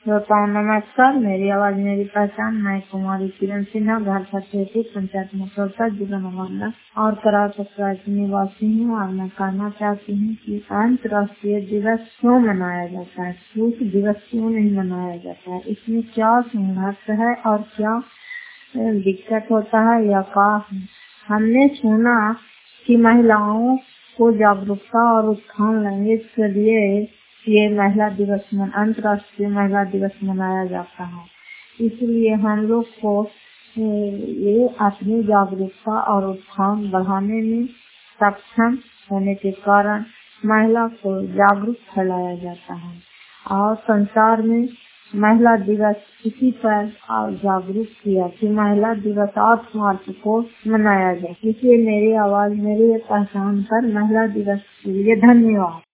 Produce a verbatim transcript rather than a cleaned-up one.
श्रोताओं नमस्कार। मेरी आवाज मेरी पहचान। मैं कुमारी किरण सिन्हा, घर फतेहपुर, पंचायत मसौदा, जिला नवादा और करार की निवासी हूँ। और मैं कहना चाहती हूँ कि अंतर्राष्ट्रीय दिवस क्यों मनाया जाता है, सूख दिवस क्यों नहीं मनाया जाता है, इसमें क्या संघर्ष है और क्या दिक्कत होता है या का। हमने सुना कि महिलाओं को जागरूकता और उत्थान लाने के लिए ये महिला दिवस मन अंतर्राष्ट्रीय महिला दिवस मनाया जाता है। इसलिए हम लोग को ये अपनी जागरूकता और उत्थान बढ़ाने में सक्षम होने के कारण महिला को जागरूक फैलाया जाता है और संसार में महिला दिवस इसी पर और जागरूक किया कि महिला दिवस आठ मार्च को मनाया जाए। इसलिए मेरी आवाज मेरी पहचान पर महिला दिवस के लिए धन्यवाद।